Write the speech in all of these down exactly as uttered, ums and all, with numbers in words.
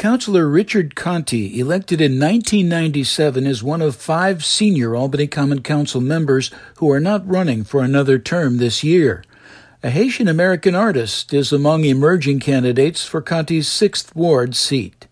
Councilor Richard Conte, elected in nineteen ninety-seven, is one of five senior Albany Common Council members who are not running for another term this year. A Haitian-American artist is among emerging candidates for Conte's sixth Ward seat.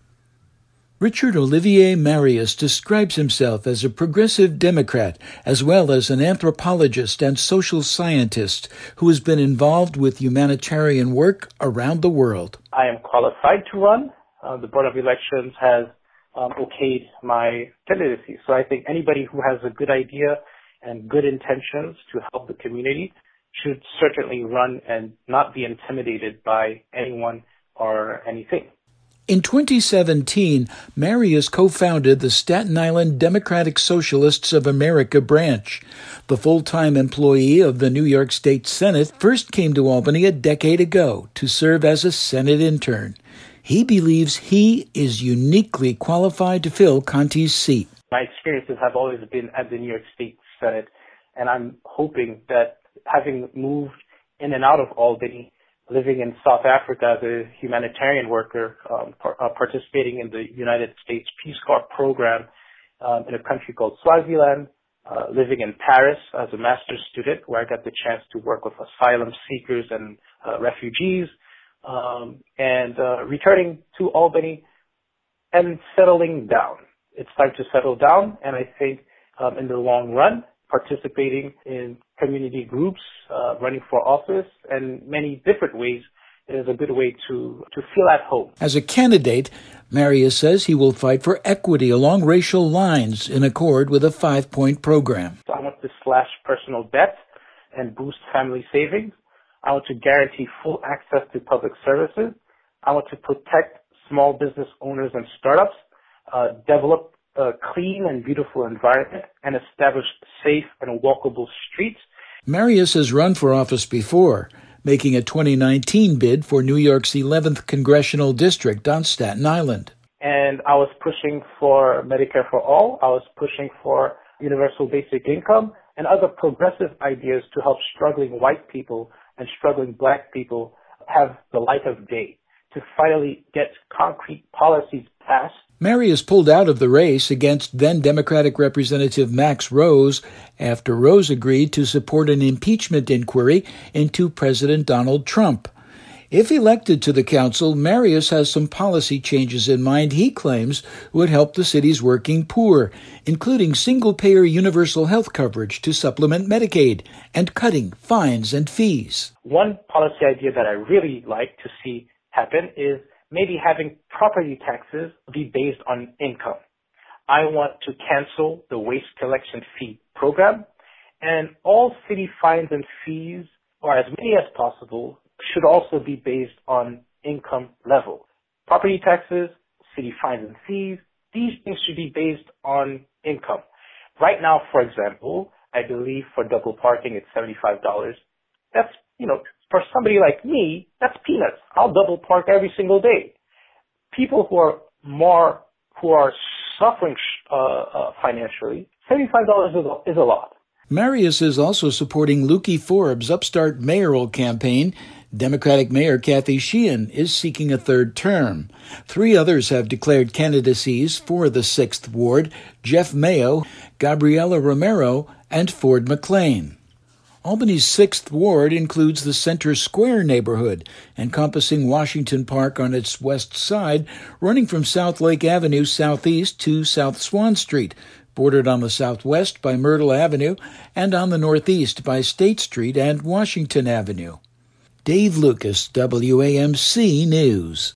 Richard Olivier Marius describes himself as a progressive Democrat, as well as an anthropologist and social scientist who has been involved with humanitarian work around the world. I am qualified to run. Uh, the Board of Elections has um, okayed my candidacy. So I think anybody who has a good idea and good intentions to help the community should certainly run and not be intimidated by anyone or anything. In twenty seventeen, Marius co-founded the Staten Island Democratic Socialists of America branch. The full-time employee of the New York State Senate first came to Albany a decade ago to serve as a Senate intern. He believes he is uniquely qualified to fill Conte's seat. My experiences have always been at the New York State Senate, and I'm hoping that having moved in and out of Albany, living in South Africa as a humanitarian worker, um, par- uh, participating in the United States Peace Corps program um, in a country called Swaziland, uh, living in Paris as a master's student where I got the chance to work with asylum seekers and uh, refugees, um, and uh, returning to Albany and settling down. It's time to settle down, and I think um, in the long run, participating in community groups, uh, running for office, and many different ways is a good way to, to feel at home. As a candidate, Marius says he will fight for equity along racial lines in accord with a five-point program. So I want to slash personal debt and boost family savings. I want to guarantee full access to public services. I want to protect small business owners and startups, uh, develop a clean and beautiful environment, and establish safe and walkable streets. Marius has run for office before, making a twenty nineteen bid for New York's eleventh Congressional District on Staten Island. And I was pushing for Medicare for all. I was pushing for universal basic income and other progressive ideas to help struggling white people and struggling black people have the light of day, to finally get concrete policies passed. Marius pulled out of the race against then-Democratic Representative Max Rose after Rose agreed to support an impeachment inquiry into President Donald Trump. If elected to the council, Marius has some policy changes in mind he claims would help the city's working poor, including single-payer universal health coverage to supplement Medicaid and cutting fines and fees. One policy idea that I really like to see happen is maybe having property taxes be based on income. I want to cancel the waste collection fee program, and all city fines and fees, or as many as possible, should also be based on income level. Property taxes, city fines and fees, these things should be based on income. Right now, for example, I believe for double parking it's seventy-five dollars. That's, you know, for somebody like me, that's peanuts. I'll double park every single day. People who are more, who are suffering uh, uh, financially, seventy-five dollars is a, is a lot. Marius is also supporting Lukey Forbes' upstart mayoral campaign. Democratic Mayor Kathy Sheehan is seeking a third term. Three others have declared candidacies for the sixth Ward: Jeff Mayo, Gabriela Romero, and Ford McLean. Albany's sixth Ward includes the Center Square neighborhood, encompassing Washington Park on its west side, running from South Lake Avenue southeast to South Swan Street, bordered on the southwest by Myrtle Avenue and on the northeast by State Street and Washington Avenue. Dave Lucas, W A M C News.